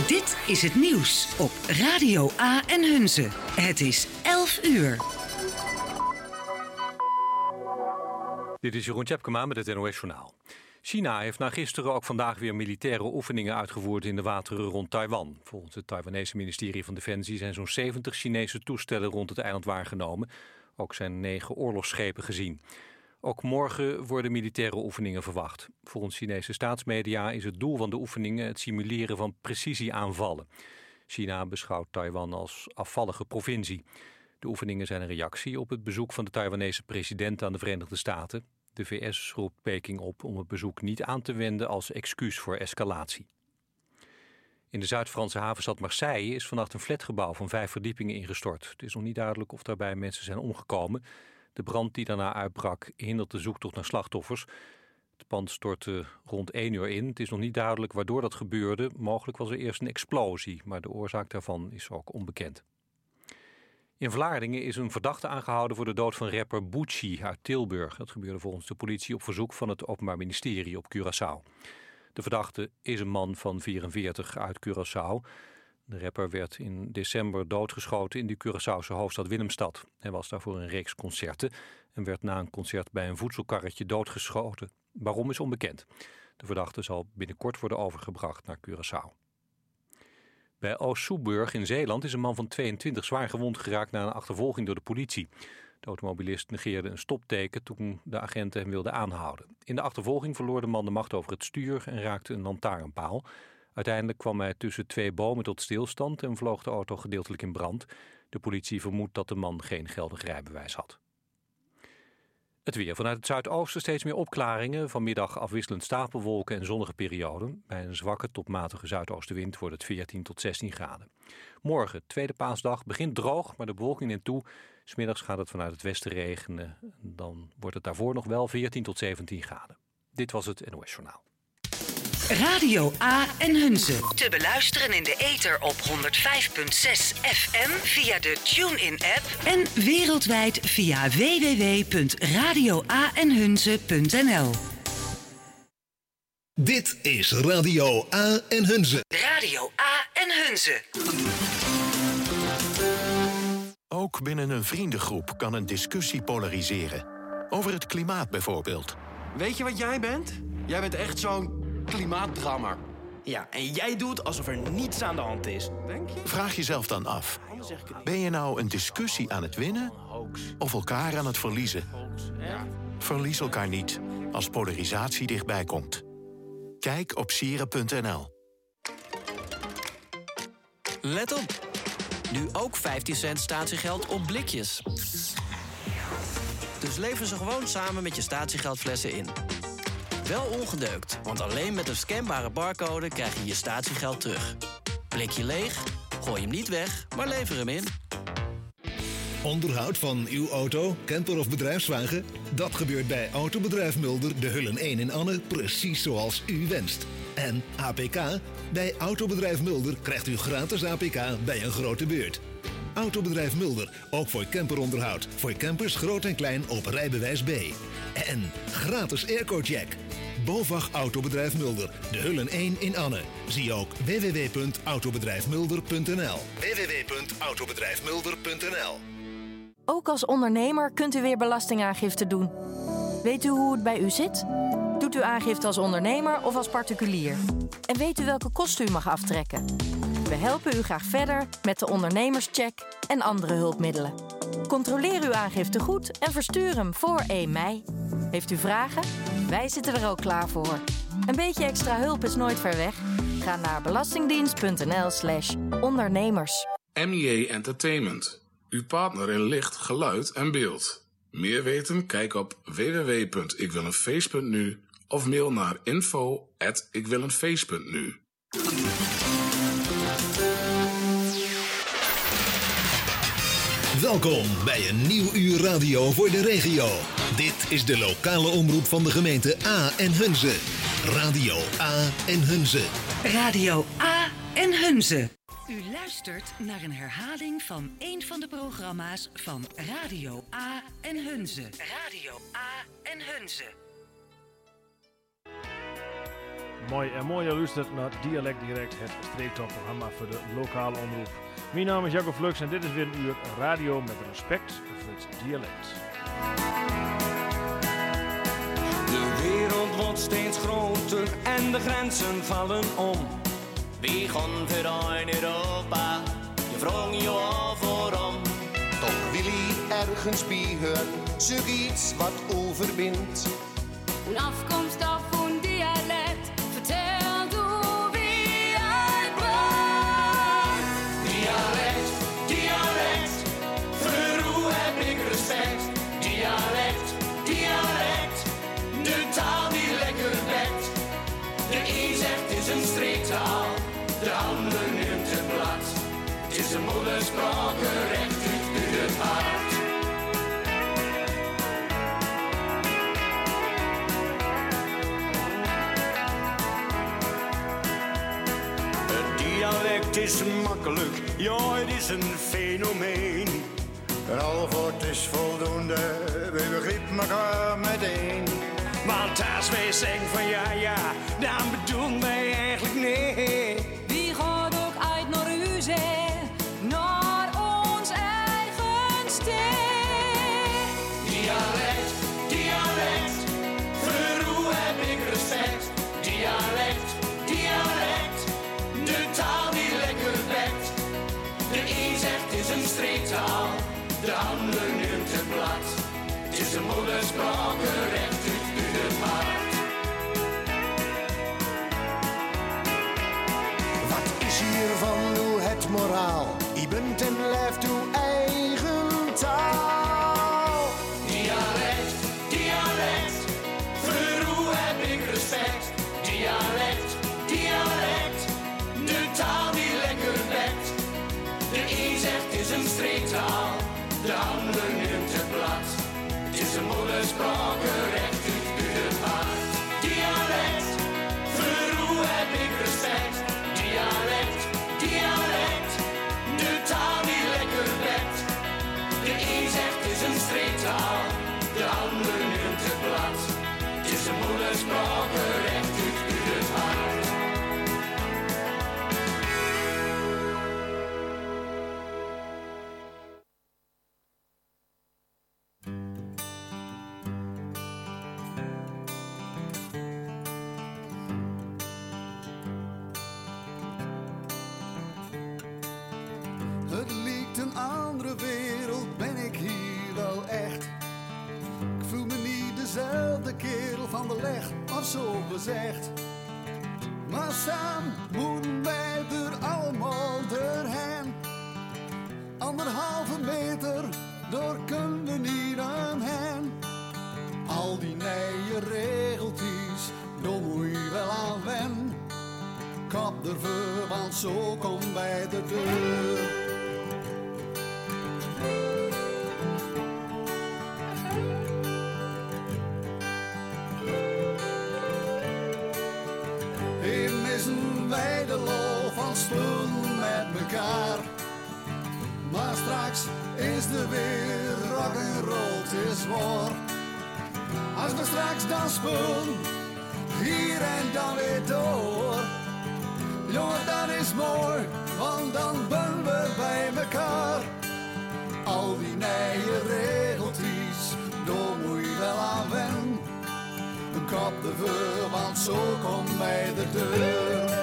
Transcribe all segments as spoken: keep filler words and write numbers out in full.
Dit is het nieuws op Radio A en Hunze. Het is elf uur. Dit is Jeroen Tjepkema met het N O S-journaal. China heeft na gisteren ook vandaag weer militaire oefeningen uitgevoerd in de wateren rond Taiwan. Volgens het Taiwanese ministerie van Defensie zijn zo'n zeventig Chinese toestellen rond het eiland waargenomen. Ook zijn negen oorlogsschepen gezien. Ook morgen worden militaire oefeningen verwacht. Volgens Chinese staatsmedia is het doel van de oefeningen het simuleren van precisieaanvallen. China beschouwt Taiwan als afvallige provincie. De oefeningen zijn een reactie op het bezoek van de Taiwanese president aan de Verenigde Staten. De V S roept Peking op om het bezoek niet aan te wenden als excuus voor escalatie. In de Zuid-Franse havenstad Marseille is vannacht een flatgebouw van vijf verdiepingen ingestort. Het is nog niet duidelijk of daarbij mensen zijn omgekomen. De brand die daarna uitbrak hindert de zoektocht naar slachtoffers. Het pand stortte rond één uur in. Het is nog niet duidelijk waardoor dat gebeurde. Mogelijk was er eerst een explosie, maar de oorzaak daarvan is ook onbekend. In Vlaardingen is een verdachte aangehouden voor de dood van rapper Bucci uit Tilburg. Dat gebeurde volgens de politie op verzoek van het Openbaar Ministerie op Curaçao. De verdachte is een man van vierenveertig uit Curaçao. De rapper werd in december doodgeschoten in de Curaçaose hoofdstad Willemstad. Hij was daar voor een reeks concerten en werd na een concert bij een voedselkarretje doodgeschoten. Waarom is onbekend. De verdachte zal binnenkort worden overgebracht naar Curaçao. Bij Oost-Soeburg in Zeeland is een man van tweeëntwintig zwaar gewond geraakt na een achtervolging door de politie. De automobilist negeerde een stopteken toen de agenten hem wilden aanhouden. In de achtervolging verloor de man de macht over het stuur en raakte een lantaarnpaal. Uiteindelijk kwam hij tussen twee bomen tot stilstand en vloog de auto gedeeltelijk in brand. De politie vermoedt dat de man geen geldig rijbewijs had. Het weer. Vanuit het zuidoosten steeds meer opklaringen. Vanmiddag afwisselend stapelwolken en zonnige perioden. Bij een zwakke tot matige zuidoostenwind wordt het veertien tot zestien graden. Morgen, tweede paasdag, begint droog, maar de bewolking neemt toe. 'S Middags gaat het vanuit het westen regenen. Dan wordt het daarvoor nog wel veertien tot zeventien graden. Dit was het N O S-journaal. Radio A en Hunze. Te beluisteren in de ether op honderdvijf komma zes F M via de TuneIn-app en wereldwijd via w w w punt radio a en hunze punt n l. Dit is Radio A en Hunze. Radio A en Hunze. Ook binnen een vriendengroep kan een discussie polariseren. Over het klimaat bijvoorbeeld. Weet je wat jij bent? Jij bent echt zo'n klimaatdrammer. Ja, en jij doet alsof er niets aan de hand is. Denk je? Vraag jezelf dan af. Ben je nou een discussie aan het winnen of elkaar aan het verliezen? Ja. Verlies elkaar niet als polarisatie dichtbij komt. Kijk op sieren punt n l. Let op. Nu ook vijftien cent statiegeld op blikjes. Dus lever ze gewoon samen met je statiegeldflessen in. Wel ongedeukt, want alleen met een scanbare barcode krijg je je statiegeld terug. Blikje leeg? Gooi hem niet weg, maar lever hem in. Onderhoud van uw auto, camper of bedrijfswagen? Dat gebeurt bij Autobedrijf Mulder, de Hullen één in Anne, precies zoals u wenst. En A P K? Bij Autobedrijf Mulder krijgt u gratis A P K bij een grote beurt. Autobedrijf Mulder, ook voor camperonderhoud. Voor campers groot en klein op rijbewijs B. En gratis airco-check. BOVAG Autobedrijf Mulder, de Hullen één in Anne. Zie ook w w w punt autobedrijf mulder punt n l. w w w punt autobedrijf mulder punt n l. Ook als ondernemer kunt u weer belastingaangifte doen. Weet u hoe het bij u zit? Doet u aangifte als ondernemer of als particulier? En weet u welke kosten u mag aftrekken? We helpen u graag verder met de ondernemerscheck en andere hulpmiddelen. Controleer uw aangifte goed en verstuur hem voor één mei. Heeft u vragen? Wij zitten er ook klaar voor. Een beetje extra hulp is nooit ver weg. Ga naar belastingdienst punt n l slash ondernemers. M J Entertainment. Uw partner in licht, geluid en beeld. Meer weten? Kijk op w w w punt ik wil een feest punt n u of mail naar info at ik wil een feest punt n u. Welkom bij een nieuw uur radio voor de regio. Dit is de lokale omroep van de gemeente A en Hunze. Radio A en Hunze. Radio A en Hunze. U luistert naar een herhaling van een van de programma's van Radio A en Hunze. Radio A en Hunze. Mooi en mooi, je luistert naar Dialect Direct, het streektopprogramma voor de lokale omroep. Mijn naam is Jacob Flux en dit is weer een uur radio met respect voor het dialect. De wereld wordt steeds groter en de grenzen vallen om. Wie gaan voor in Europa? Je vroeg je af waarom. Toch wil hij ergens bieren, zoiets wat overwint. Een afkomst of een dialect, vertel door wie het bent. Dialect, dialect, voor hoe heb ik respect. Dialect, dialect, de taal die lekker bekt. De een zegt het is een streektaal, de ander neemt het blad. Het is een moederspraak, recht uit het hart. Dialect is makkelijk, ja het is een fenomeen. Een half woord is voldoende, we begrijpen elkaar meteen. Want als wij zeggen van ja ja, dan bedoelen wij eigenlijk nee. Wie gaat ook uit naar u zijn, naar ons eigen steen. Dialect, dialect, voor hoe heb ik respect. Dialect, dialect, de taal die lekker bekt. De een zegt het is een streektaal, de ander neemt het blad. Het is een moederspraak, recht uit het hart. Wat is hiervan nu het moraal? Je bent en blijft uw eigen taal. Dialect, dialect, voor hoe heb ik respect. Dialect, dialect, de taal die lekker bekt. De een zegt het is een streektaal, de ander neemt het blad. Het is een moederspraak, recht uit het hart. Dialect, voor hoe heb ik respect. Dialect, dialect, de taal die lekker bekt. De een zegt het is een streektaal, de ander neemt het blad. Het is een moederspraak, recht uit het hart. Het lijkt een andere wereld, ben ik hier wel echt. Ik voel me niet dezelfde kerel van de leg, of zo gezegd. Maar samen moeten wij er allemaal doorheen. Anderhalve meter, door kunnen niet omheen. Al die nieuwe regeltjes, daar moet je wel aan wennen. Kap ervoor, want zo komt bij de deur. Hier missen wij de lol van spullen met mekaar. Maar straks is er weer rock'n'roll, het is waar. Als we straks dan spullen, hier en dan weer door. Jongen, dat is mooi, want dan ben we bij mekaar. Al die nieuwe regeltjes, daar moet je wel aan wennen. Een kop ervoor, want zo komt bij de deur.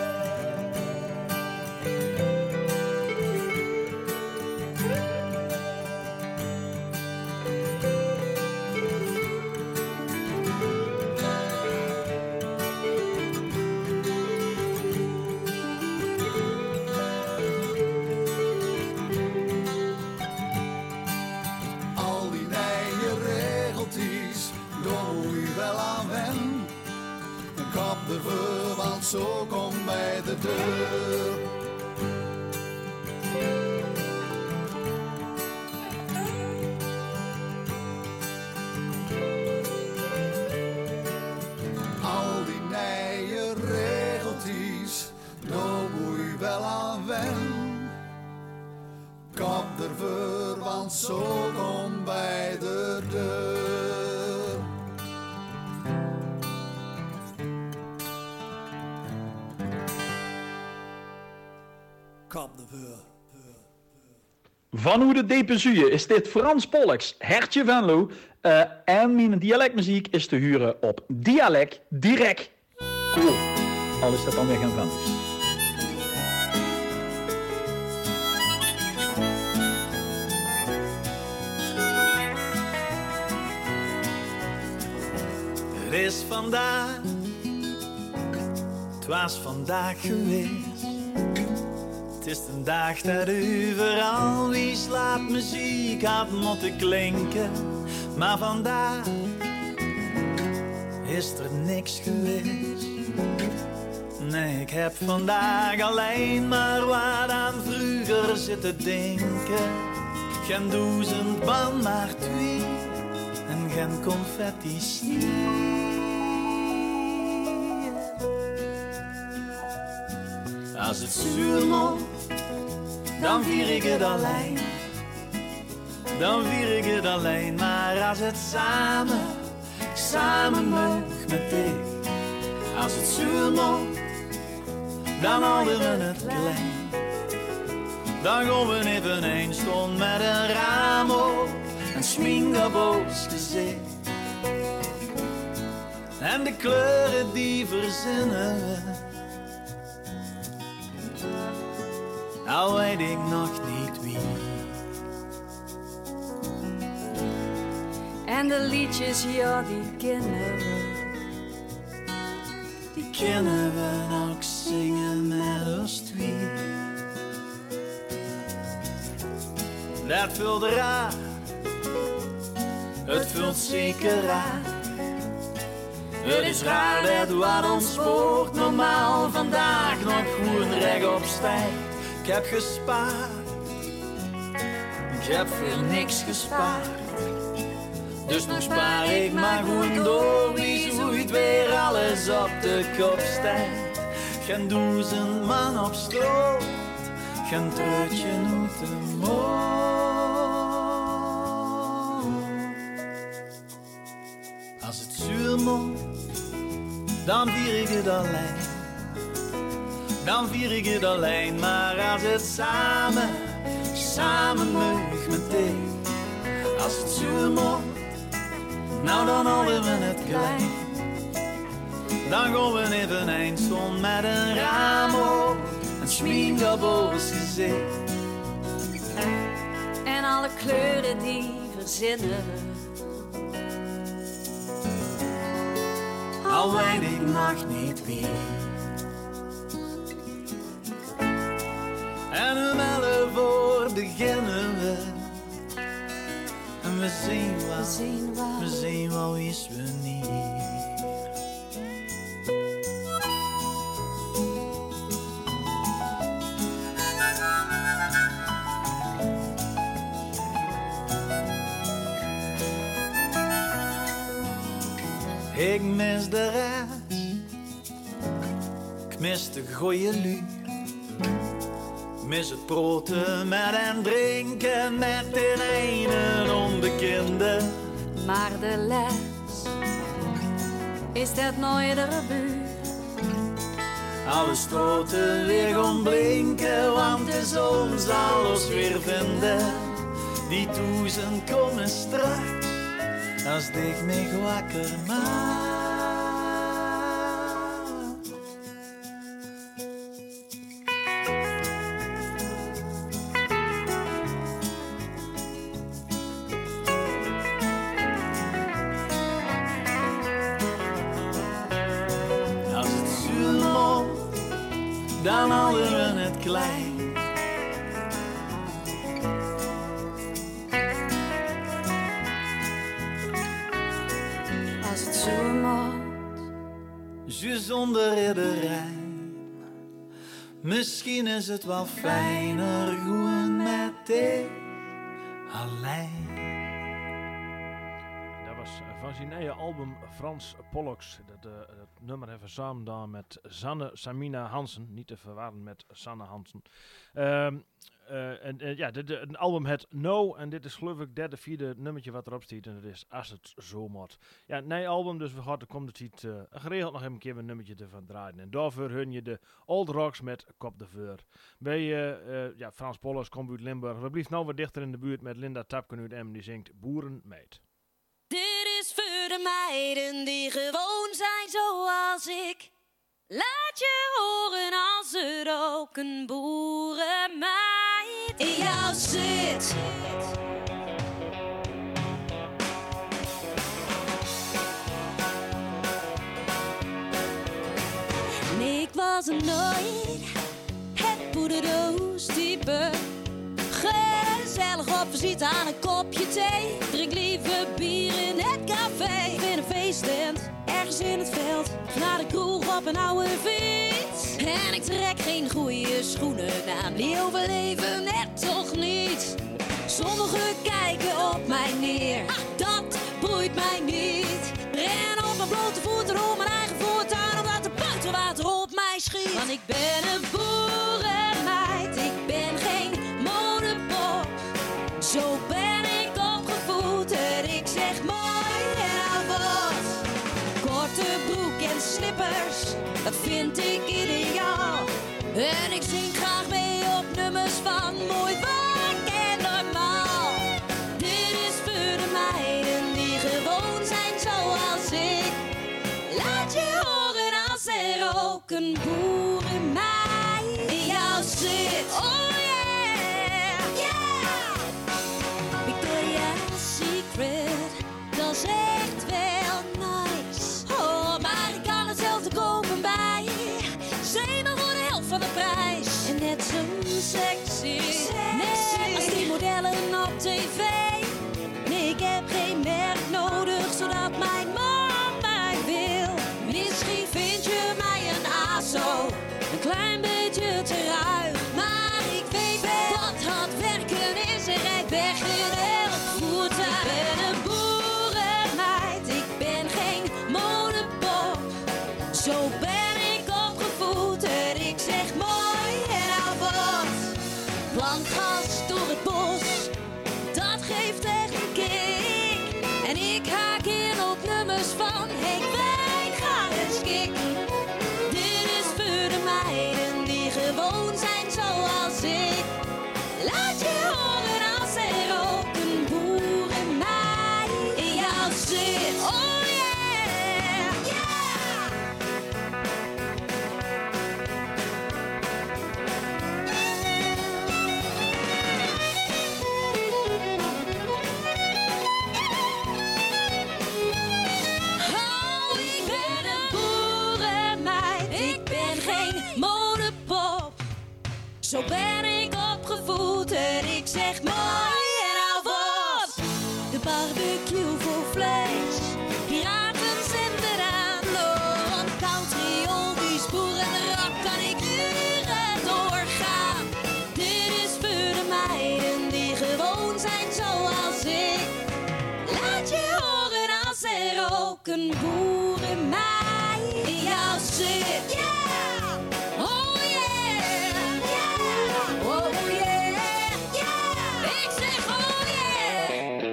Ervoor, want zo komt bij de deur. Al die nieuwe regeltjes, daar moet je wel aan wennen. Kop ervoor, want zo komt bij de deur. kom ervoor. Van hoe de Depensuie is dit Frans Polks, Hertje Venlo. Uh, en mijn dialectmuziek is te huren op Dialect Direct. Cool. Al is dat dan weer geen Venlo's. Het is vandaag, het was vandaag geweest. Het is een dag dat overal wie slaapt muziek had moeten klinken. Maar vandaag is er niks geweest. Nee, ik heb vandaag alleen maar wat aan vroeger zitten denken. Geen duizend man, maar twee. En geen confetti sneeuw. Als het zuur moet, dan vier ik het alleen. Dan vier ik het alleen. Maar als het samen, samen mag met dich. Als het zuur moet, dan houden we het klein. Dan gaan we even een stond met een raam op. Een sminkerboos gezicht. En de kleuren die verzinnen we. Al weet ik nog niet wie. En de liedjes, ja, die kennen we. Die kennen we ook zingen met ons twee. Dat vult raar. Het vult zeker raar. Het is raar dat wat ons spoort normaal vandaag nog goed rechtop stijgt. Ik heb gespaard, ik heb voor niks gespaard. Dus nu spaar ik maar goed door, wie zoeit weer alles op de kop stijgt. Geen duizend man op stroot, geen treutje uit de moord. Als het zuur moet, dan vier ik het alleen. Dan vier ik het alleen, maar als het samen, samen mag met dich. Als het zuur moet, nou dan houden we het klein. Dan gaan we even een stond met een raam op, een sminkerboos gezicht. En alle kleuren die verzinnen we. Al weet ik nog niet wie. En om elf voor beginnen we. En we zien wel, we zien wel, we zien wel wie is we niet. Ik mis de reis, ik mis de goeie lu. Mis het proten met en drinken met den ene onbekende. Maar de les is dat nooit de buurt. Alle stoten weer gaan blinken, want de zon zal ons weer vinden. Die duizend komen straks, als ik me wakker maak. Dan houden we het klein. Als het zo moet, je zonder ridderijn. Misschien is het wel fijner gewoon met dit alleen. Dat was van zijn nieuwe album Frans Pollux. Dat, uh, dat nummer hebben we samen gedaan met Sanne Samina Hansen. Niet te verwarren met Sanne Hansen. Um, uh, en uh, ja, dit, uh, een album het No. En dit is geloof ik derde, vierde nummertje wat erop staat. En dat is Als het zo moet. Ja, een nieuw album, dus we gaan de komende tijd uh, geregeld nog even een keer een nummertje ervan draaien. En daarvoor hun je de Old Rocks met Kop de Veur. Bij uh, uh, ja, Frans Pollux komt uit Limburg. We blijven nou wat dichter in de buurt met Linda Tapken uit Emmen. Die zingt Boerenmeid. Dit is voor de meiden die gewoon zijn zoals ik. Laat je horen als er ook een boerenmeid in jou zit. Nee, ik was er nooit het poederdoos type. Gezellig op visite aan een kopje thee. Drink liever bier in het café. In een feesttent, ergens in het veld. Naar de kroeg op een oude fiets. En ik trek geen goede schoenen aan. Die overleven het toch niet. Sommigen kijken op mij neer. Ach, dat boeit mij niet. Ren op mijn blote voeten om mijn eigen voortuin. Omdat er buitenwater op mij schiet. Want ik ben een boerenmeid. Ik ben geen modepop. Zo ben ik opgevoed en ik zeg mooi en al wat. Korte broek en slippers, dat vind ik ideaal. En ik zing graag mee op nummers van mooi, vaak en normaal. Dit is voor de meiden die gewoon zijn zoals ik. Laat je horen als er ook een boerenmeid in jou zit. Oh, dat is echt wel nice. Oh, maar ik kan het zelf te kopen bij Zeeman voor de helft van de prijs. En net zo sexy, net als die modellen op tv. Nee, ik heb geen merk nodig, zodat mijn man mij wil. Misschien vind je mij een aso, een klein beetje te ruig. Maar ik weet wel dat hard werken is en rijdt weg in elk voertuig. Ik ben een boerenmeid, ik ben geen modepop. Zo ben ik opgevoed en ik zeg mooi en al wat. Plankgas door het bos, dat geeft echt een kick. En ik haak in op nummers van Henk Wijngaard en Skik. Dit is voor de meiden die gewoon zijn zoals ik. Laat je horen als er ook een boerenmeid in jou zit. Oh yeah, yeah. Oh, ik ben een boerenmeid. Ik ben geen modepop. Zo ben ik opgevoed en ik zeg mooi en al wat. De barbecue voor vlees, piraten zijn eraan. Oh, country, oldies, boerenrock, kan ik uren doorgaan. Dit is voor de meiden die gewoon zijn zoals ik. Laat je horen als er ook een boerenmeid in jou zit. Yeah! Oh yeah! Yeah! Oh yeah! Yeah! Ik zeg oh yeah!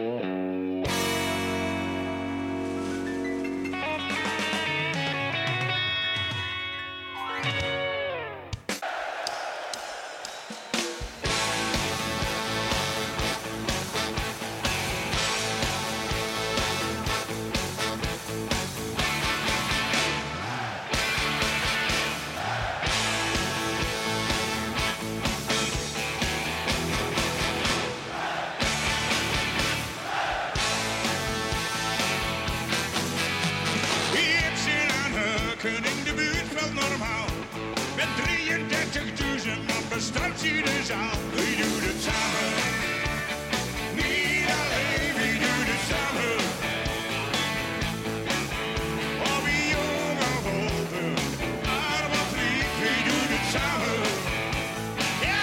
Ik zit aan Heuken in de buurt wel normaal. Met drieëndertigduizend man bestaat hier de zaal. Wie doet het samen? Niet alleen, wie doet het samen? Oh, wie jong of ouder, maar wat lief, wie doet het samen? Ja!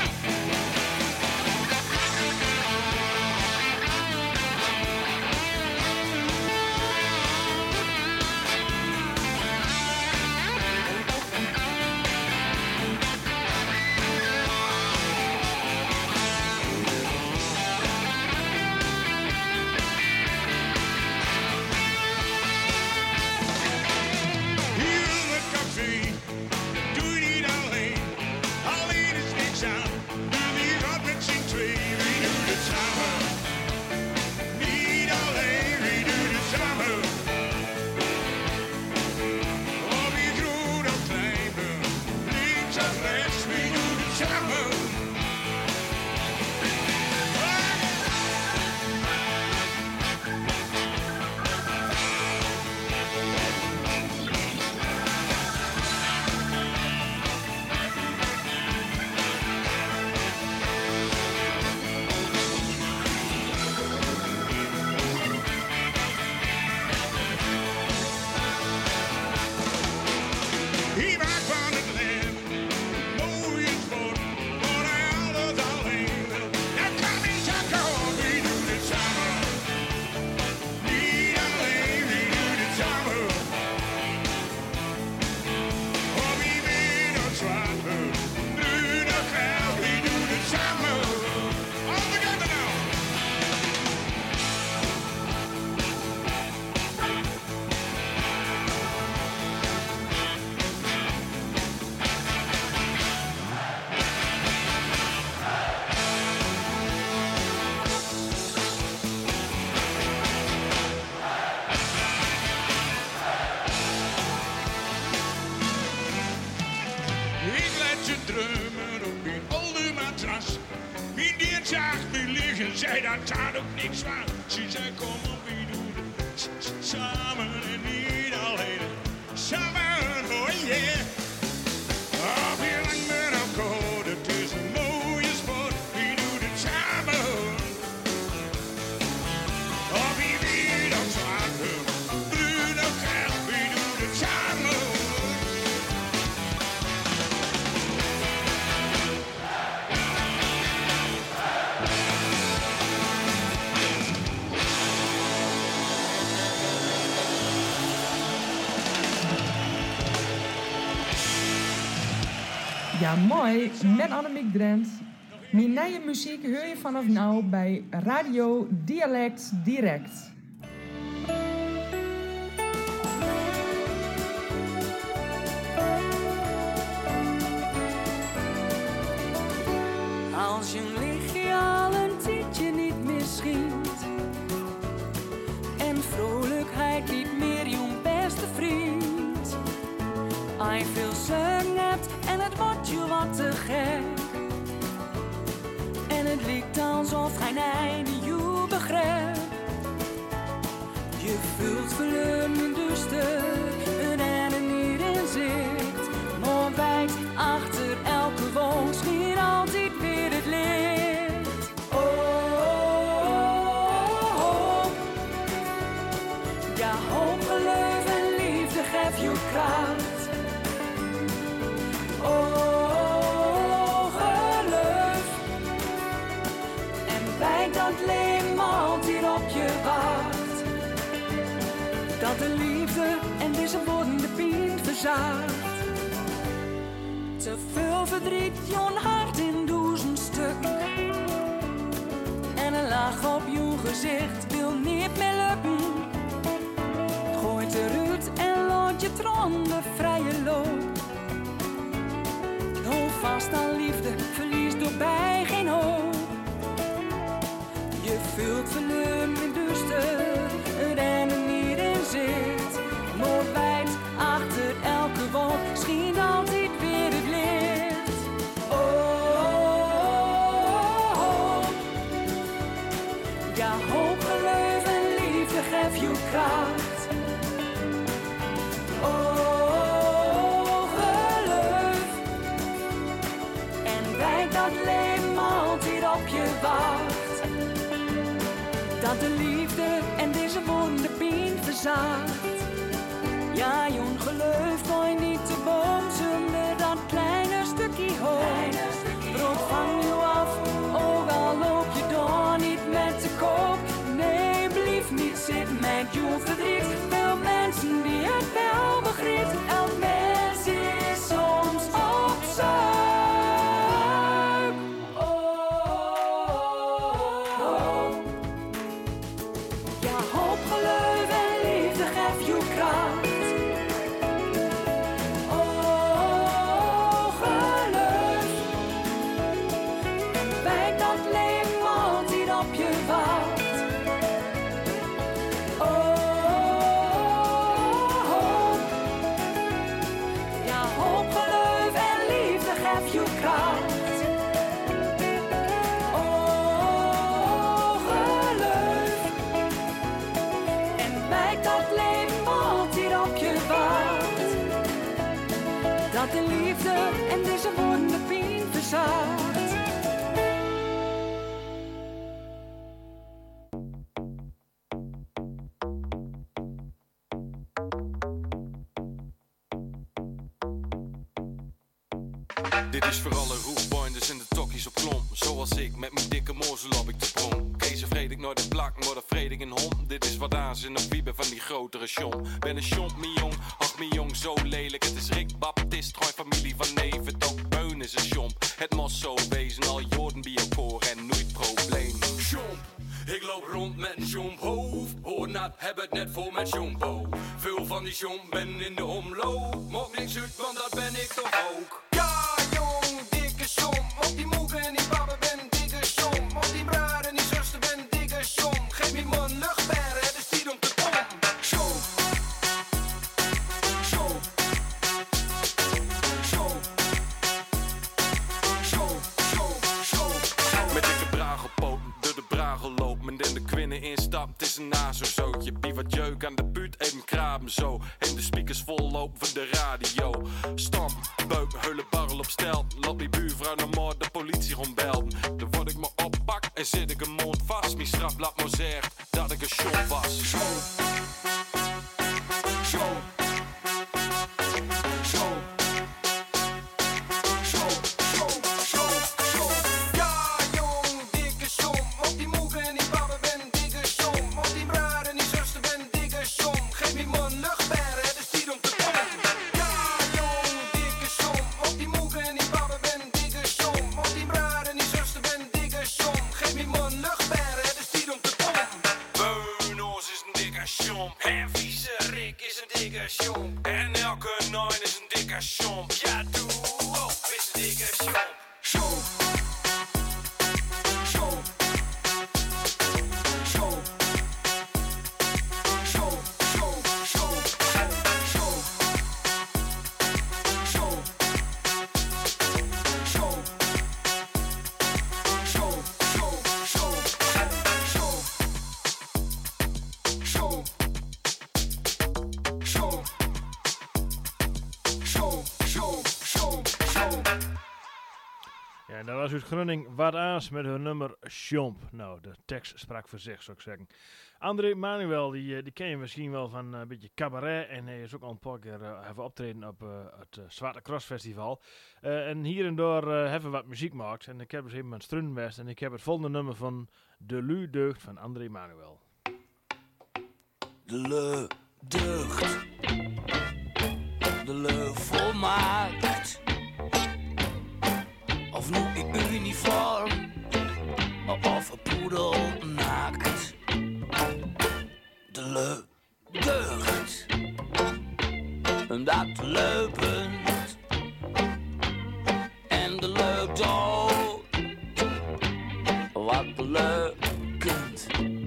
zei dat dat ook niks was. Ze zei kom op, we doen het s- s- samen en niet alleen. Samen, oh yeah. Of je lang bent of kort, het is een mooie sport. We doen het samen. Of je weet of zwart, bruin of geel, we doen het samen. Ja, mooi. Met Annemiek Drent. Mijn nieuwe muziek hoor je vanaf nou bij Radio Dialect Direct. Als je lichtje al een tijdje niet meer schijnt en vrolijkheid niet meer je beste vriend. Als je veel zang hebt en het wordt je wat te gek en het lijkt alsof geen einde je begrijpt. Je voelt verleun in duister en er niet in zicht, maar wijd achter elke wolk schijnt altijd weer het licht. Oh, oh, oh. Ja, hoop, geloof en liefde geeft je kracht. Oh, geloof en wijd dat leven altijd op je wacht. Dat de liefde en deze woorden de pijn verzaagt. Te veel verdriet, jouw hart in duizend stukken. En een lach op je gezicht wil niet meer lukken. Gooit eruit en laat je tronden vrije loop. Hou vast aan liefde, verlies doorbij geen hoop. Je voelt verleun in duister, en er niet in zit. Maar wijd achter elke wolk schijnt altijd weer het licht. Oh, oh, oh. Ja, hoop, geloof en liefde geeft je kracht. Oh, geloof en wijd dat leven altijd op je wacht. Dat de liefde en deze woorden de pijn verzaagt. Ja, jong geloof mooi niet te boom zonder dat kleine stukje hoop. Brood van je af, ook al loop je door niet met de koop. Nee, blief niet zitten met je verdriet. Veel mensen die het wel begrijpt. Elk mens is soms op zuik. Dat de liefde en deze woorden de pijn verzaagt. Dit is voor alle roefbinders en de tokkies op klom. Zoals ik, met mijn dikke mozel op ik de prom. Kees vreed ik nooit de plak, maar dat vreed ik in hom. Dit is wat aan zijn of wie ben van die grotere shom. Ben een shomp, mi jong, ach mi jong, zo lelijk. Het is Rick Baptist, gewoon familie van neven. Ook Beun is een shomp, het mos zo wezen. Al Jorden bij elkaar en nooit probleem. Shomp, ik loop rond met een shomphoofd. Hoor nat, heb het net vol met shompo. Veel van die shomp ben in de omloop. Maakt niks uit, want dat ben ik toch ook. Ja jong, dikke shomp. Op die moeken en die babben ben dikke shomp. Op die bruid en die zuster ben dikke shomp. Geef me man luchtbergen, het is tijd om te pompen. Shomp. Shomp. Shomp. Shomp, shomp, shomp. Met dikke braag op poten, door de braag stap, het is een nazo-zootje. Wie wat jeuk aan de buurt, even kraben zo. En de speakers vol lopen van de radio. Stamp, beuk, heulen, barrel op stel. Laat die buurvrouw naar moord, de politie rondbelden. Dan word ik me oppak en zit ik een mond vast. Mijn straf laat me zeggen dat ik een shop was. Show. Show. Show. Show. Show. Show. Show. Ja, jong, dikke som. Op die moeder en die papa ben dikke som. Op die bruid en die zuster ben dikke som. Geef me man luchtbergen, het is tijd om te pompen. Ja, jong, dikke som. Op die moeder en die papa ben dikke som. Op die bruid en die zuster ben dikke som. Geef me man luchtbergen, het is tijd om te pompen. Beunos is een dikke som. En vieze Rick is een dikke som. En elke nine is een dikke som. Ja, doe op is een dikke som. Som. Som. Som. Som. Som. Som. Som. Som. Som. Som. Som. Som. Show, show, show, show. Ja, dat was uit Groningen wat aans met hun nummer Sjomp. Nou, de tekst sprak voor zich, zou ik zeggen. André Manuel, die, die ken je misschien wel van een beetje cabaret. En hij is ook al een paar keer uh, even optreden op uh, het uh, Zwarte Cross Festival. Uh, en hier en daar uh, hebben we wat muziek gemaakt. En ik heb dus even mijn Strunbest. En ik heb het volgende nummer van De Lu Deugd van André Manuel. De Lu Deugd. De Lu volmaakt. Of nu in uniform. Of een poedel naakt. De Lu Deugd. Dat de Lu punt. En de Lu dood. Wat de Lu kunt.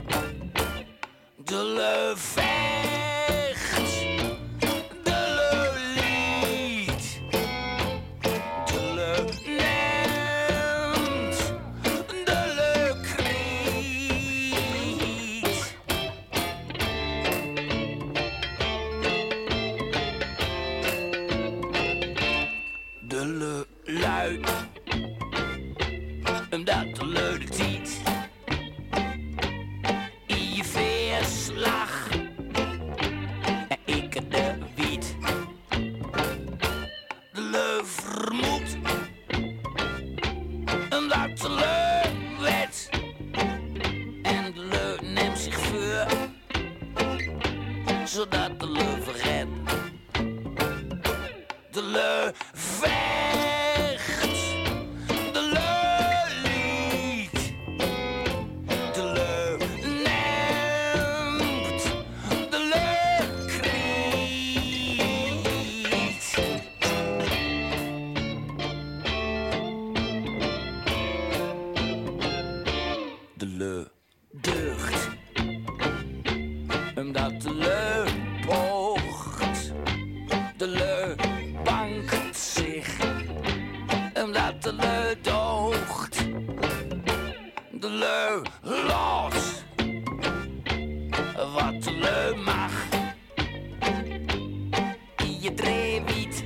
De Lu vecht. De Lu lied. De Lu neemt. De Lu kriet. De Lu luid. Omdat de Lu de tiet. In je veerslag. En ik de wiet. De Lu vermoedt. Omdat de Lu wet. En de Lu neemt zich voor. Zodat de Lu verredt. De Lu vecht. De Lu lied. De Lu neemt. De Lu kriet. De Lu deugd. Omdat de Lu poogt. De Lu bankt zich. Omdat de Lu doogt. De Lu los. Wat de Lu mag. In je dreewiet.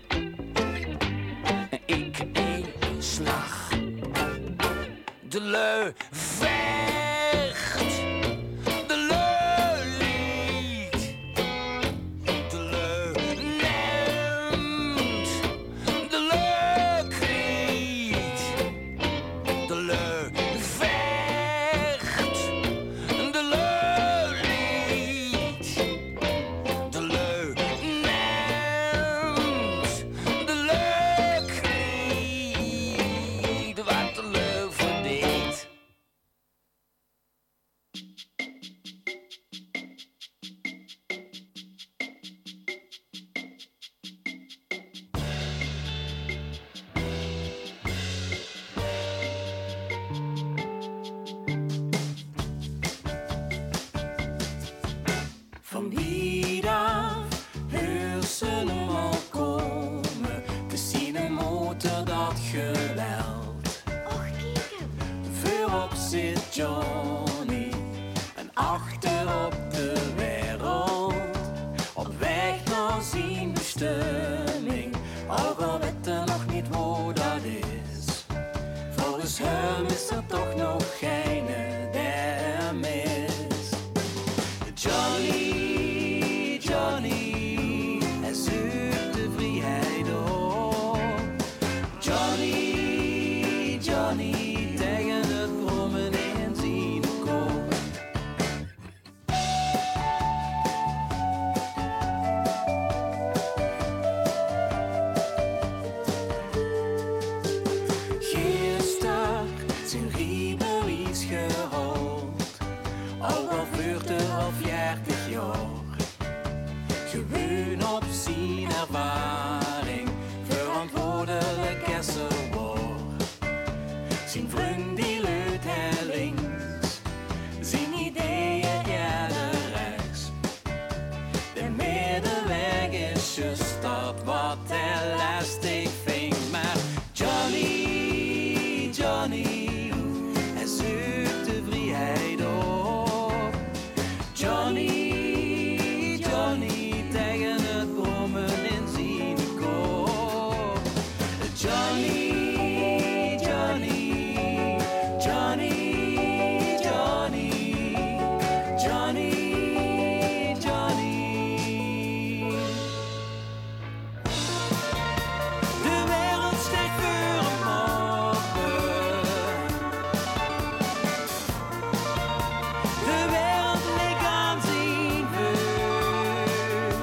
En ik één slag. De Lu vecht. De Lu lied. De Lu neemt. De Lu kriet. De Lu vecht. De Lu lied. De Lu neemt. De Lu kriet. Wat de Lu verdient. Van hier af heus ze hem al komen. Te zien een motor dat geweld. Voorop zit Johnny. En bestemming, ook al weet er nog niet hoe dat is. Volgens hem is er toch nog geen der mis. Johnny, Johnny, hij zoekt de vrijheid op. Johnny, Johnny, tegen het brommen in zijn kop. Gisteren zijn riemen is gerold, ook al vuurt er al veertig jaar. Gewoon op zijn ervaring, verantwoordelijk is er wordt. Zijn vriend die luidt hij links, zijn ideeën eerder rechts. De middenweg is just dat wat hij lastig vindt. Maar Johnny, Johnny, hij zoekt de vrijheid op. Johnny, Johnny, tegen het brommen in zijn kop. Johnny, Johnny, Johnny, Johnny, Johnny, Johnny. De wereld steekt voor hem open. De wereld ligt aan zijn vuur.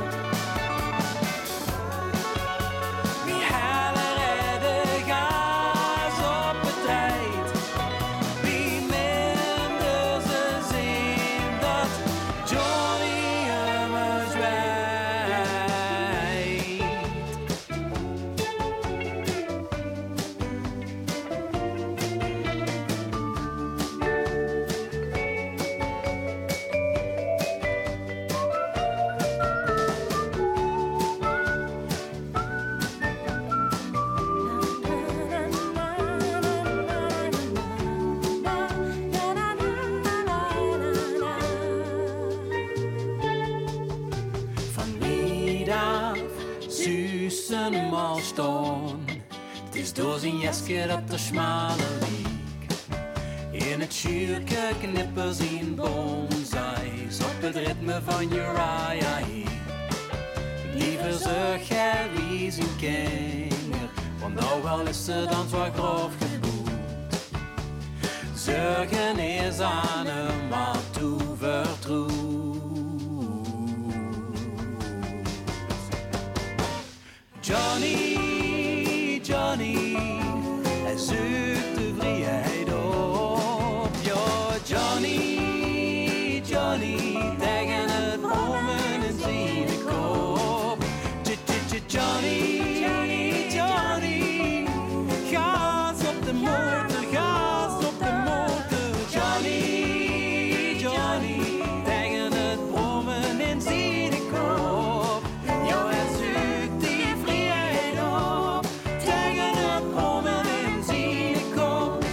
Wie halen redden gas op het tijd? Wie minder ze zien dat Johnny hem eens wijt? Van middag zussen hem al staan. Het is door zijn jeske dat er smale liek. In het schuurke knippen zijn bonsais op het ritme van Uriah Heep. Liever zeg hij wie zijn kinder, want nou wel is ze dan zo grof geboet. Zorgen is aan hem wat toevertrouwt. Johnny, Johnny, hij zoekt de vrijheid op. Ja, Johnny, Johnny, tegen het brommen in zijn kop. Johnny, Johnny, gas op de motor, gas op de motor. Johnny, Johnny, tegen het brommen in zijn kop. Ja, hij zoekt die vrijheid op, tegen het brommen in zijn kop.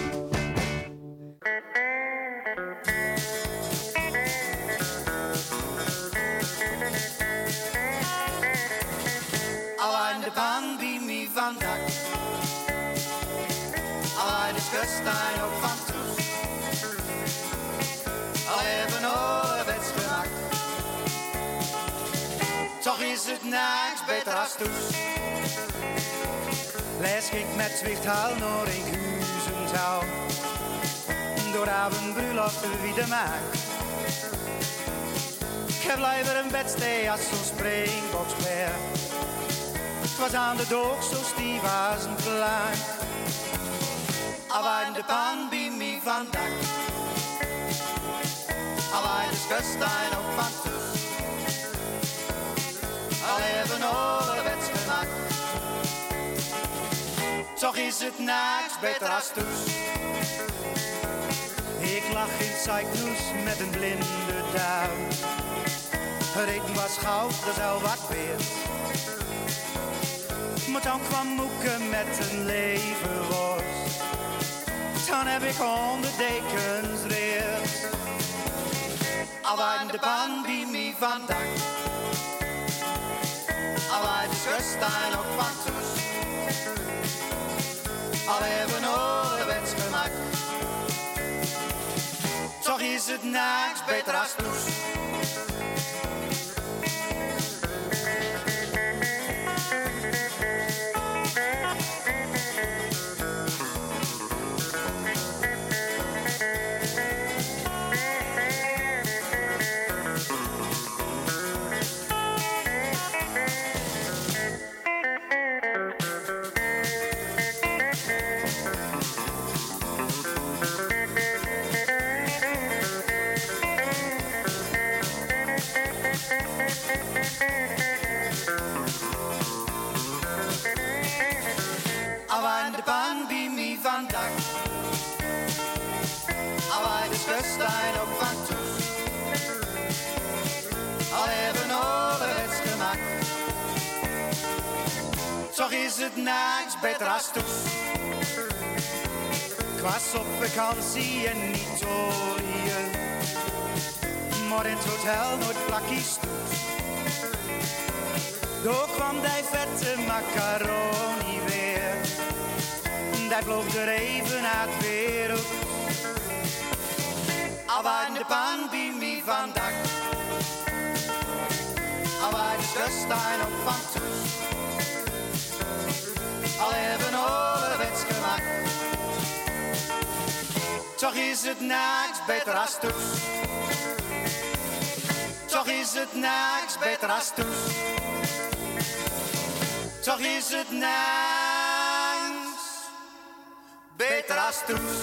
Al aan de baan bij mij van dak. Al aan de kustijn ook van toes. Al hebben ouderwets gemaakt. Toch is het niks beter als toes. Les ging met Zwichthaal naar Enkhuizen touw. Door avondbruiloft wie de maakt. Ik heb liever een bedstee als zo'n springbokspeer. Het was aan de doog zo stief als een plank. Al aan de pan bij mij van dak. Al aan de kustijn ook van toes. Al hebben ouderwets gemaakt. Toch is het niks beter als toes. Ik lag in Cyclus met een blinde duim. Het eten was goud, dat is al wat weer. Maar dan kwam Moeke met een leverworst. Dan heb ik honderd dekens reers. Al aan de pan bij mij van dak. Al uit de kustijn ook van Toes. Al hebben ouderwets gemak. Toch is het niks beter als Toes. Aan de pan bij mij vandaag. Al de kustijn ook van Toes. Al hebben ouderwets gemak. Toch is het niks beter als Toes. Ik was op vakantie in Italië, maar in het hotel nooit plakjes Toes. Door kwam die vette macaroni weer. Hij vloog er even uit de wereld. Al waar de pan bij mij vandaag. Al waar de kustijn ook van Toes. Al hebben ouderwets gemak. Toch is het niks beter als Toes. Toch is het niks beter als Toes. Toch is het niks beter als Toes.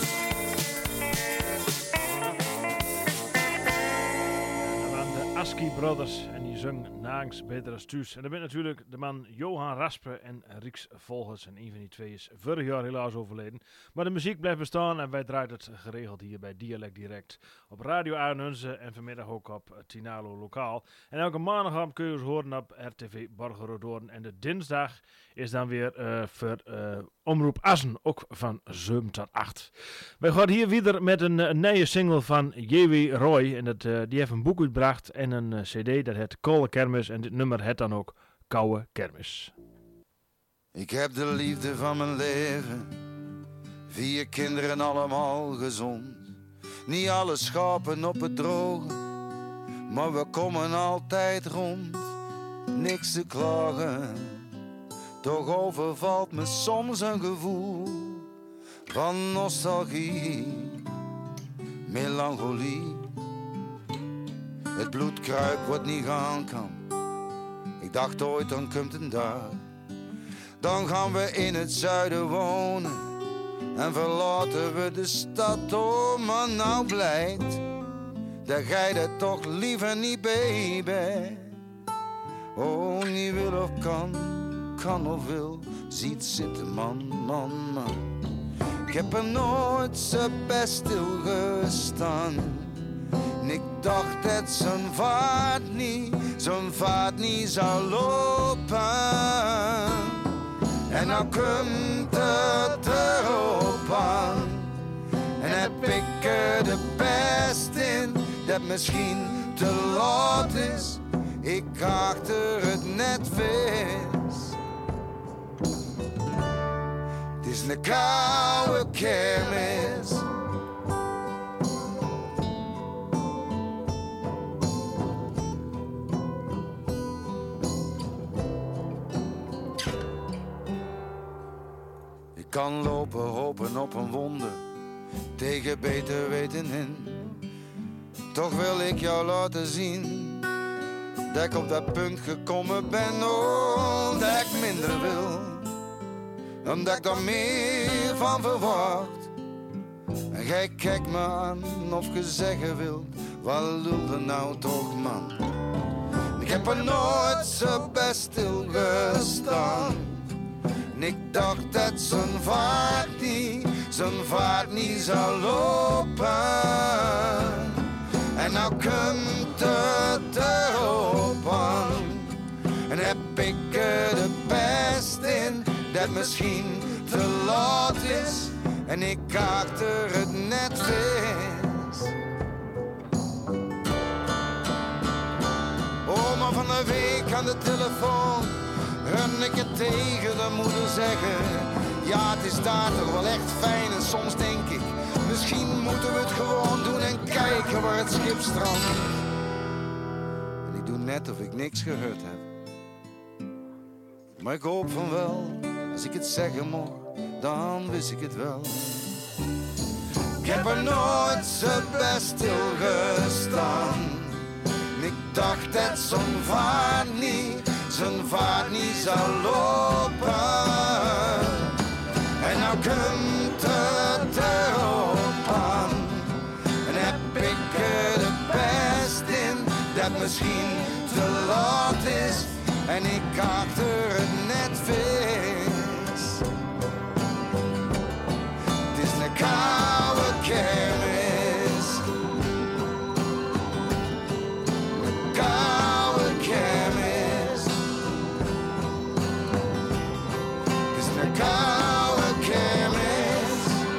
Dat waren de Aski Brothers en die zong Naans beter als Toes. En dat bent natuurlijk de man Johan Raspe en Rieks Volgers. En een van die twee is vorig jaar helaas overleden. Maar de muziek blijft bestaan en wij draaien het geregeld hier bij Dialect Direct. Op Radio Arnhem en vanmiddag ook op Tinalo Lokaal. En elke maandagavond kun je ons horen op R T V Borgerdoorn. En de dinsdag is dan weer uh, voor uh, Omroep Assen, ook van zeven tot acht. Wij gaan hier weer met een, een nieuwe single van J W Roy. En dat, uh, die heeft een boek uitgebracht en een uh, cd, dat heet Koude Kermis. En dit nummer heet dan ook Koude Kermis. Ik heb de liefde van mijn leven, vier kinderen allemaal gezond. Niet alle schapen op het droge, maar we komen altijd rond. Niks te klagen, toch overvalt me soms een gevoel van nostalgie, melancholie. Het bloed kruipt wat niet gaan kan. Ik dacht ooit, dan komt een dag, dan gaan we in het zuiden wonen en verlaten we de stad. Oh, maar nou blijkt dat gij dat toch liever niet, baby. Oh, niet wil of kan, kan of wil, ziet zitten, man, man, man. Ik heb er nooit zo best stilgestaan. En ik dacht dat zijn vaart niet, zijn vaart niet zou lopen. En nou komt het erop aan. En heb ik er de pest in, dat misschien te laat is. Ik achter het net vis. Het is een koude kermis. Ik kan lopen, hopen op een wonder, tegen beter weten in. Toch wil ik jou laten zien dat ik op dat punt gekomen ben, oh, dat ik minder wil, omdat ik er meer van verwacht. En jij kijkt me aan of je zeggen wilt, wat lulde nou toch, man? Ik heb er nooit zo best stilgestaan. En ik dacht dat zijn vaart niet, zijn vaart niet zou lopen. En nou komt het erop aan. En heb ik er de pest in, dat misschien te laat is. En ik achter het net vis. Oh, maar van de week aan de telefoon run ik het tegen de moeder zeggen. Ja, het is daar toch wel echt fijn en soms denk ik, misschien moeten we het gewoon doen en kijken waar het schip strandt. En ik doe net of ik niks gehoord heb. Maar ik hoop van wel, als ik het zeggen mocht, dan wist ik het wel. Ik heb er nooit zo best stilgestaan. Ik dacht dat zijn vaart niet, zijn vaart niet zou lopen. En nou komt het erop aan. En heb ik er het best in, dat misschien te laat is. En ik achter het net vis. Het is een koude kermis. Een koude kermis. Het is een koude kermis.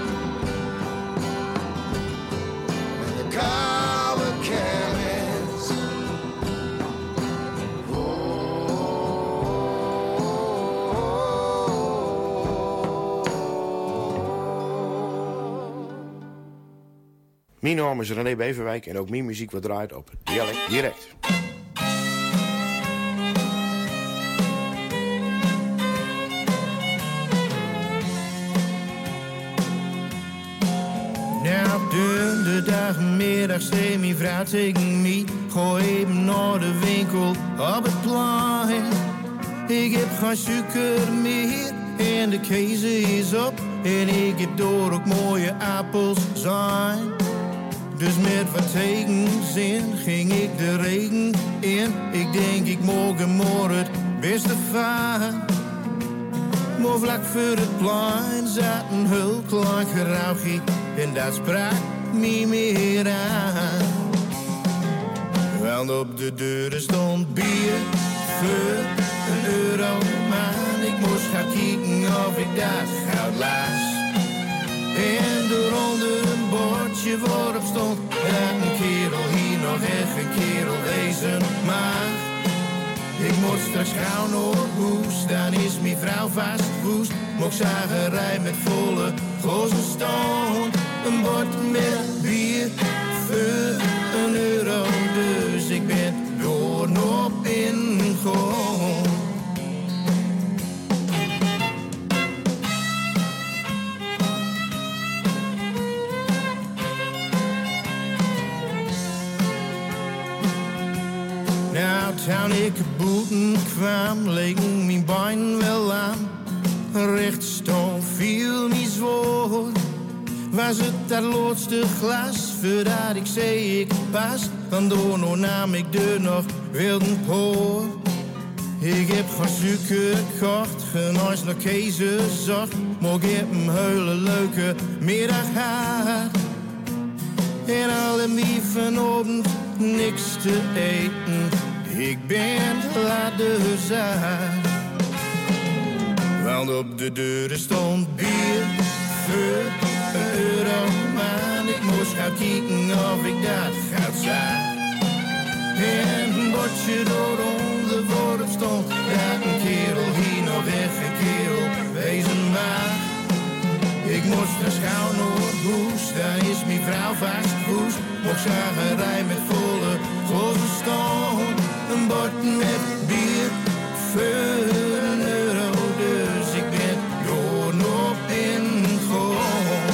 Een koude kermis. Mijn naam is René Beverwijk en ook mijn muziek wordt draait op Dialect Direct. Nou, de dag en middag zei mijn vrouw tegen mij, ga even naar de winkel op het plein. Ik heb geen suiker meer en de keizer is op en ik heb door ook mooie appels zijn. Dus met wat tegenzin ging ik de regen in. Ik denk ik morgen morgen het beste varen. Maar vlak voor het plein zat een heel klein gerouwgie en dat sprak me meer aan. Want op de deuren stond bier voor een euro. Maar ik moest gaan kijken of ik dat goud las. En eronder een bordje waarop stond dat een kerel hier nog echt een kerel wezen mag. Ik moet straks gauw naar huis, dan is mijn vrouw vast woest. Mocht zagerij met volle gozen staan. Een bord met bier voor een euro, dus ik ben door op ingegaan. Nou, toen ik boeten kwam, leken mijn bein wel aan. Recht stond viel me zwoer. Was het dat laatste glas, voordat ik zei ik pas. Dan door nou nam ik er nog wilden poor. Ik heb geen suiker gekocht, geen huis naar keizer zocht. Maar ik heb een hele leuke middag gehad. En alle mij vanavond niks te eten. Ik ben laat dus uit. Want op de deuren stond bier voor een euro. Maar ik moest gaan kijken of ik dat goud zag. En een bordje door onder voorop stond dat een kerel hier nog echt een kerel wezen mag. Ik moest er schouw naar huis, daar is mijn vrouw vast woest. Mocht zagerij met volle gozen staan. Een bord met bier voor een euro, dus ik ben door op ingegaan.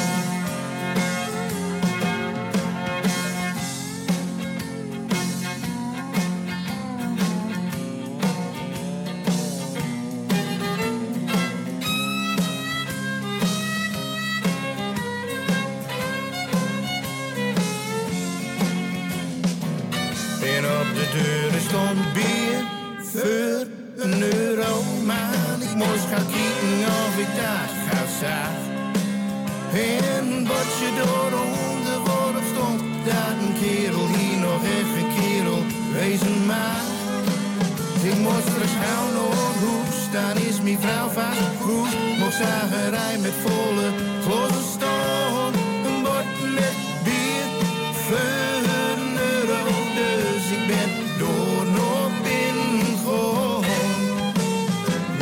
En op de deuren stond bier voor een euro. Maar ik moest gaan kijken of ik dat goud zag. En een bordje door onder waarop stond dat een kerel hier nog echt een kerel wezen mag. Ik moest er gauw naar huis, dan is mijn vrouw vast goed. Mocht zagerij met volle glazen staan. Een bord met bier voor een euro, dus ik ben door op ingegaan.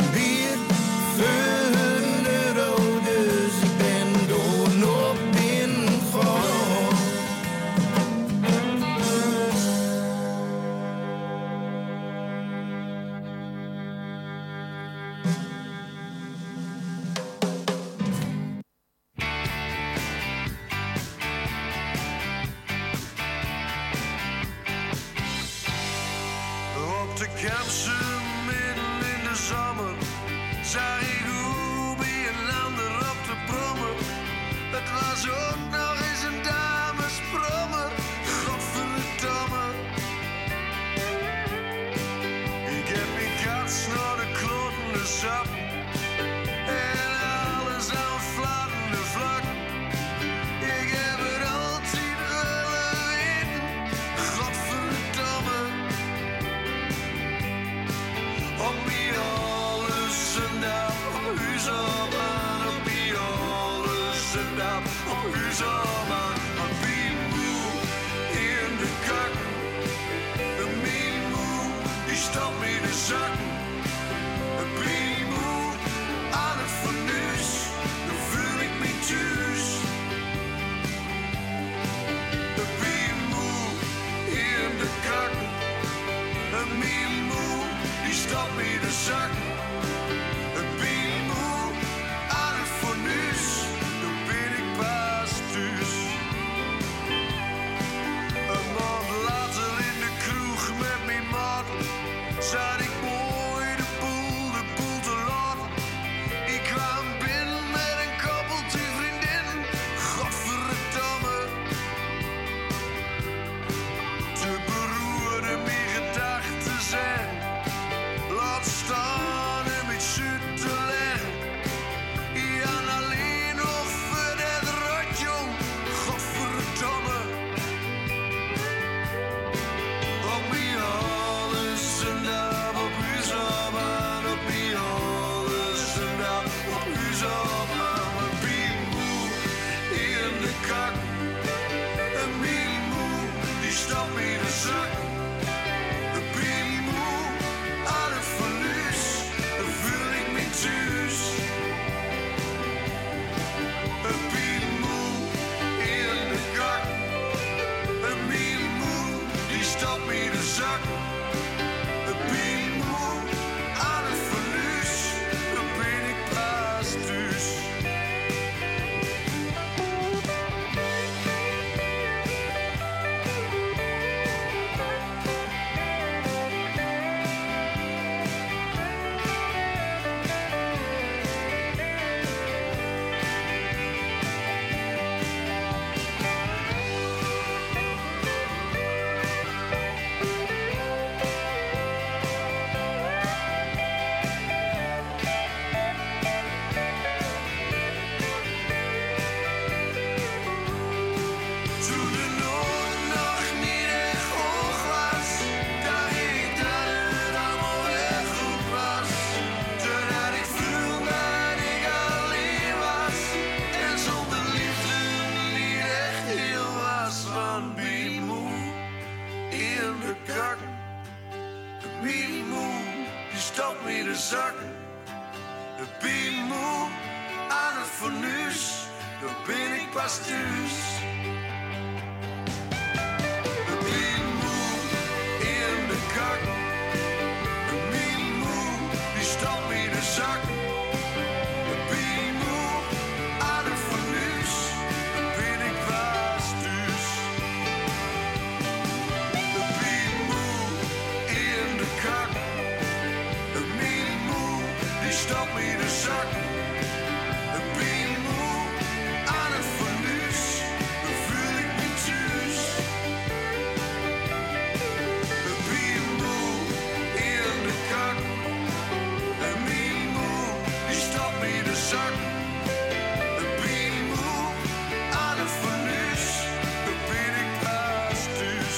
grote kansen midden in de zomer zag ik hoe bij een ander op de brommer. Het was ook nog eens een damesbrommer, godverdomme. Ik heb mijn kats naar de klotende sap en alles aan fladdende vlak. Ik heb het altijd willen weten, godverdomme. Op wie alles en daar, op u zo man, op wie alles en daar, op u zo man. Op wie moe in de kak, een wie moe, die stopt me in de zak. Een wie moe aan het fornuis, dan voel ik me thuis. Een wie moe in de kak, een wie moe, die stopt me in de zak. Een wie moe aan het fornuis, dan ben ik pas thuis. Een maand later in de kroeg met mijn maat zat ik mooi de boel, de boel te laten. Ik kwam binnen met een koppeltje vriendinnen, godverdomme. Te beroerde mijn gedachten zijn, laat staan en met zuid te leggen. Jan alleen nog voor het rotjong, godverdomme. Op wie alles en daar, op u zo man, op wie alles en daar, op u zo man. Een wie moe in de kak, een wie moe, die stapt in de zak. Een wie moe aan het verlies, dan voel ik me thuis. Een wie moe in de kak, een wie moe, die stapt in de zak. Een wie moe aan het verlies, dan ben ik pas thuis. Toen de nood nog niet echt hoog was, dacht ik dat het allemaal weer goed was. Totdat ik voelde dat ik alleen was en zonder liefde niet echt heel was. Van wie moe in de kak, wie moe, die stopt me in de zak. Wie moe aan het fornuis, dan ben ik pas thuis. Wie moe in de kak, wie moe, die stopt me in de zak. Wie moe aan het fornuis, dan ben ik pas thuis. Wie moe in de kak, wie moe, die stopt me in de zak. Wie moe aan het fornuis, dan voel ik me thuis. Wie moe in de kak, wie moe, die stopt me in de zak. Wie moe aan het fornuis, dan ben ik pas thuis.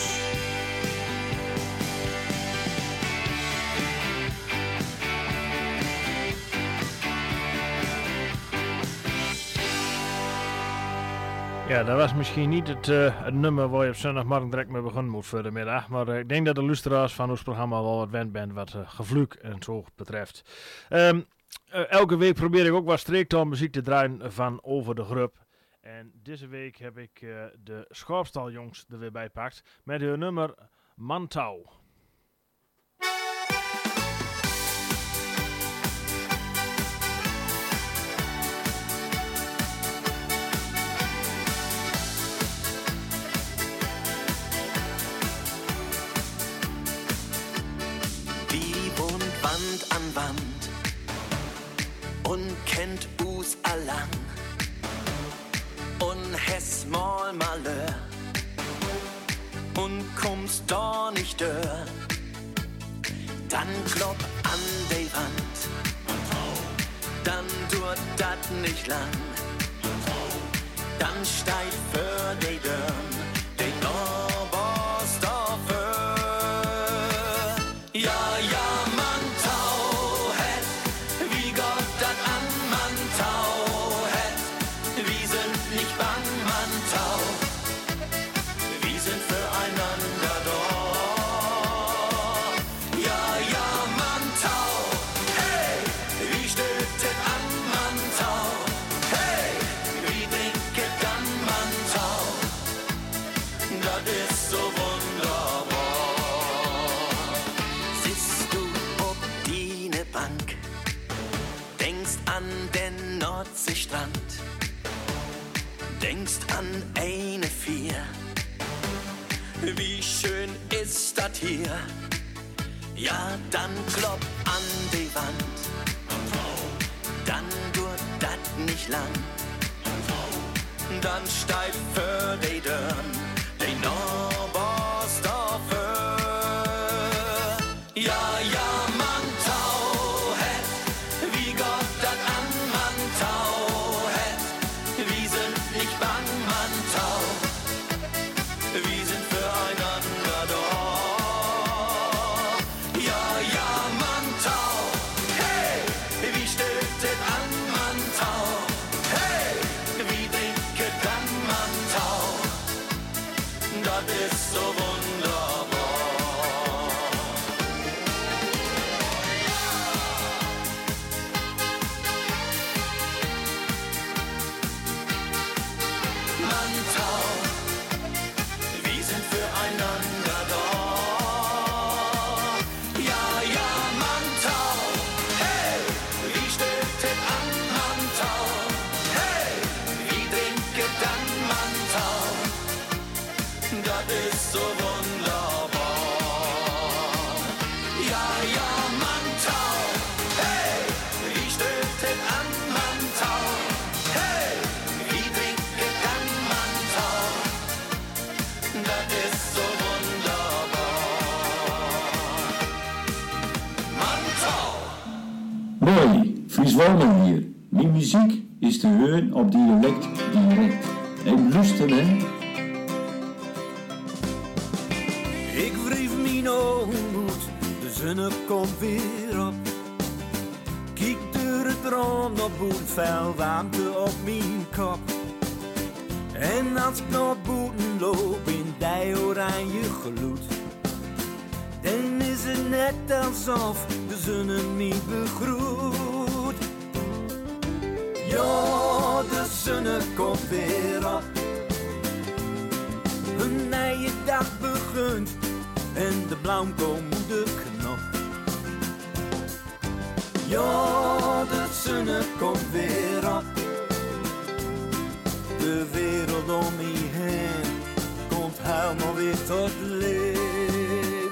Ja, dat was misschien niet het, uh, het nummer waar je op zondagmorgen direct mee begonnen moet voor de middag. Maar uh, ik denk dat de luisteraars van ons programma wel wat wend bent wat uh, gevloek en zo betreft. Um, uh, elke week probeer ik ook wat streektaal muziek te draaien van Over de Grup. En deze week heb ik uh, de Schorpstaljongs er weer bij gepakt met hun nummer Mantau. Malheur und kommst da nicht durch, dann klopp an die Wand, dann tut dat nicht lang, dann steig für die Dörn, den Oberst dafür. Ja, ja, man tau het, wie Gott dat an man tau het, wir sind nicht bang, man tau, wir sind füreinander da. Ja, ja, man tau, hey, wie steht het an man tau, hey, wie trinket dann man tau, dat ist so wunderbar. Sitzt du op die Bank, denkst an den Nordseestrand, denkst an eine Vier, wie schön ist das hier, ja dann klopp an die Wand, dann tut dat nicht lang, dann steig für die Dörn, den Oberst dafür. Ja, ja, man tau het, wie Gott dat an man tau het, wir sind nicht bang, man tau, wir sind füreinander da. Ja, ja, man tau, hey, wie steht het an man tau, hey, wie trinket kann man tau, dat ist so wunderbar. Man tau, wir sind füreinander da. Ja, ja, man tau, hey, wie steht het an man tau, hey, wie trinket dann man tau, dat ist so wunderbar. Ja, ja, man tau, hey, wie steht het an man tau, hey, wie trinket dann man tau, dat ist so wunderbar. Man tau. Mooi, Fries Wonen hier. Mijn muziek is te horen op dialect direct. En luisteren hè. Ik wreef mijn ogen uit, de zon komt weer op. Kijk door het raam naar buiten, veel warmte op mijn kop. En als ik naar buiten loop in die oranje gloed, dan is het net alsof de zon mij begroet. Ja, de zon komt weer op. Een nieuwe dag begint en de blauwkom moet de knop. Ja, de zon komt weer op. De wereld om me heen komt helemaal weer tot leven.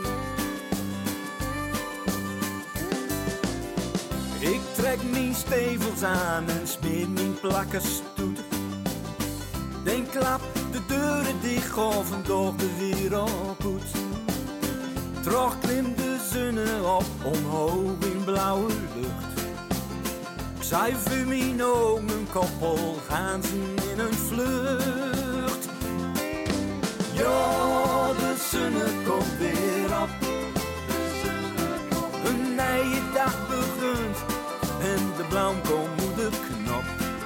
Ik trek mijn stevels aan en smeer mijn plakken stoet. Dan klap de deuren dicht of een door de wereld goed. Toch klimt de zon op omhoog in blauwe lucht. Ik zuiver mijn ogen koppel, gaan ze in een vlucht. Ja, de zon komt weer op. Een nieuwe dag begint en de blauwkom moet de knop.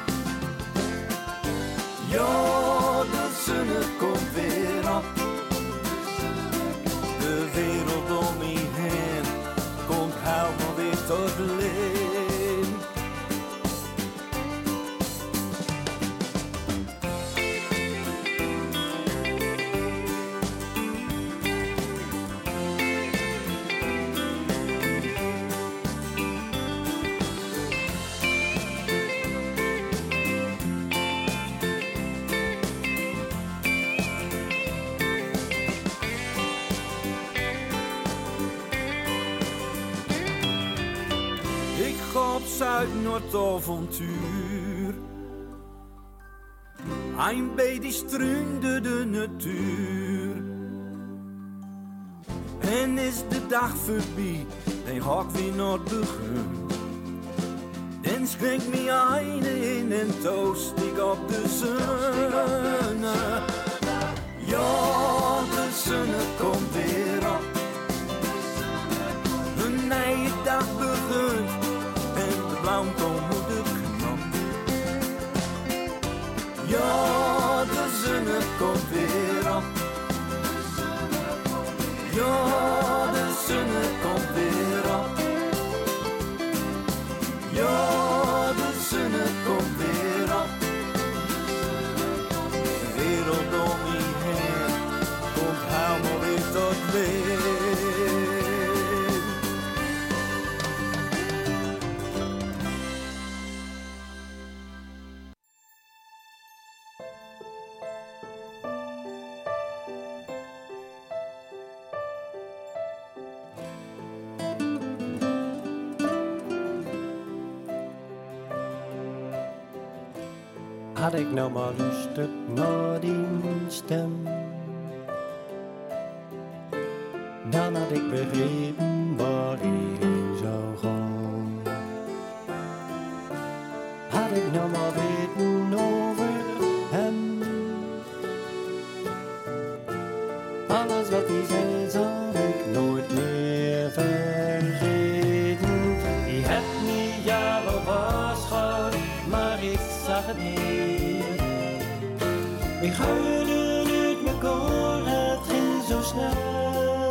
Ja, de zon komt weer op. De wereld om me heen komt helemaal weer tot leven. Zuid-Noord-avontuur. Een beetje struinde de natuur. En is de dag voorbij, dan ga ik weer naar het begin. En schenk me een in en toast ik op de zon. Ja, de zon komt weer op. Een nieuwe dag begint en de blauw komt moet de knop. Ja, de zon komt weer op. Ja, de zon komt weer op. Ja, de zon komt weer op. De wereld om me heen komt helemaal weer tot leven. Had ik nou maar rustig naar die stem, dan had ik begrepen waar ik heen zou gaan. Had ik nou maar weten over hem, alles wat hij zei zal ik nooit meer vergeten. Die heeft niet ja wel waarschuwd, maar ik zag het niet. Ik huilde uit mijn koor, het ging zo snel.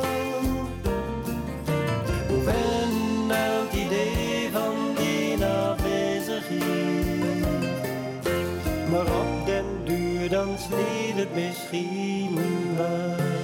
Hoewel elk idee van die afwezigheid, maar op den duur dan sneed het misschien wel.